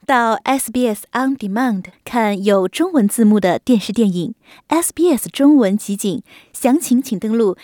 到 SBS On Demand 看有中文字幕的电视电影 SBS 中文集锦，详情请登录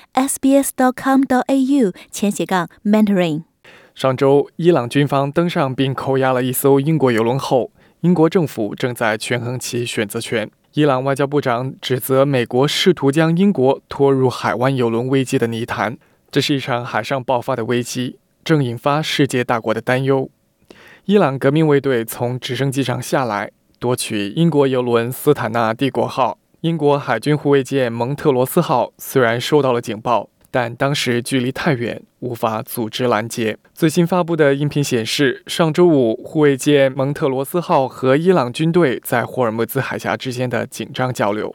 sbs.com.au/Mandarin。 上周，伊朗军方登上并扣押了一艘英国邮轮后，英国政府正在权衡其选择权。伊朗外交部长指责美国试图将英国拖入海湾邮轮危机的泥潭，这是一场海上爆发的危机，正引发世界大国的担忧。伊朗革命卫队从直升机上下来，夺取英国邮轮斯坦纳帝国号。英国海军护卫舰蒙特罗斯号虽然收到了警报，但当时距离太远，无法组织拦截。最新发布的音频显示，上周五护卫舰蒙特罗斯号和伊朗军队在霍尔木兹海峡之间的紧张交流。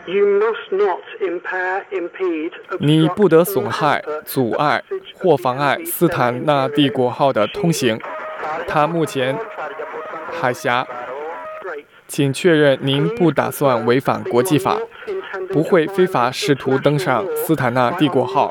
你不得损害、阻碍或妨碍斯坦纳帝国号的通行。它目前海峡，请确认您不打算违反国际法，不会非法试图登上斯坦纳帝国号。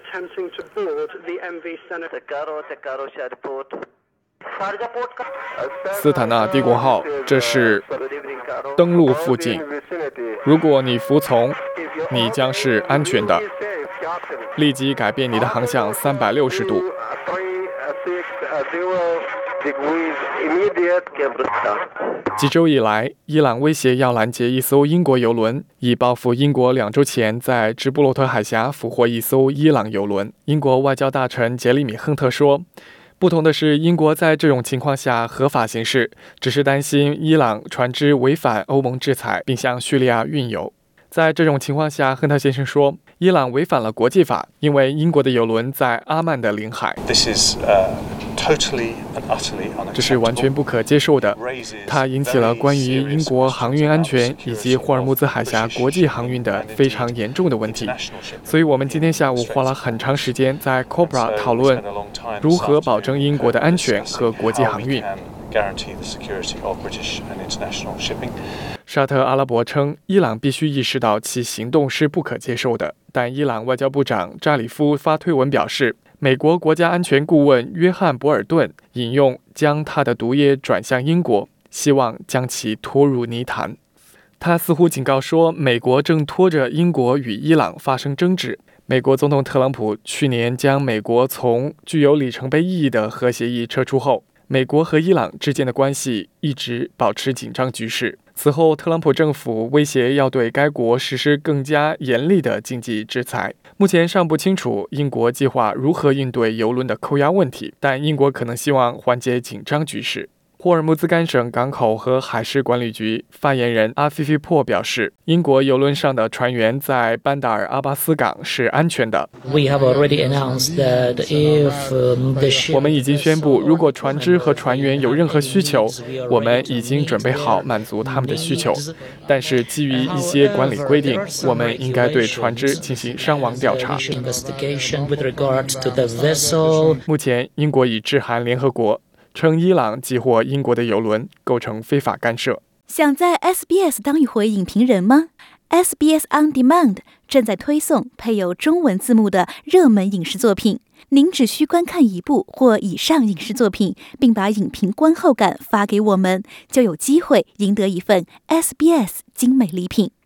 斯坦纳帝国号，这是登陆附近。如果你服从，你将是安全的。立即改变你的航向360度。几周以来，伊朗威胁要拦截一艘英国邮轮，以报复英国2周前在直布罗陀海峡俘获一艘伊朗邮轮。英国外交大臣杰里米·亨特说，不同的是，英国在这种情况下合法行事，只是担心伊朗船只违反欧盟制裁，并向叙利亚运油。在这种情况下，亨特先生说，伊朗违反了国际法，因为英国的邮轮在阿曼的领海。这是完全不可接受的，它引起了关于英国航运安全以及霍尔木兹海峡国际航运的非常严重的问题。所以我们今天下午花了很长时间在 COBRA 讨论如何保证英国的安全和国际航运。沙特阿拉伯称，伊朗必须意识到其行动是不可接受的，但伊朗外交部长扎里夫发推文表示，美国国家安全顾问约翰·博尔顿引用将他的毒液转向英国，希望将其拖入泥潭。他似乎警告说，美国正拖着英国与伊朗发生争执。美国总统特朗普去年将美国从具有里程碑意义的核协议撤出后，美国和伊朗之间的关系一直保持紧张局势。此后，特朗普政府威胁要对该国实施更加严厉的经济制裁。目前尚不清楚英国计划如何应对邮轮的扣押问题，但英国可能希望缓解紧张局势。霍尔木兹干省港口和海事管理局发言人阿菲菲珀表示，英国邮轮上的船员在班达尔阿巴斯港是安全的。我们已经宣布，如果船只和船员有任何需求，我们已经准备好满足他们的需求。但是基于一些管理规定，我们应该对船只进行伤亡调查。目前，英国已致函联合国，称伊朗击获英国的邮轮构成非法干涉。 想在 SBS 当一回影评人吗？ SBS On Demand 正在推送配有中文字幕的热门影视作品，您只需观看一部或以上影视作品，并把影评观后感发给我们，就有机会赢得一份 SBS 精美礼品。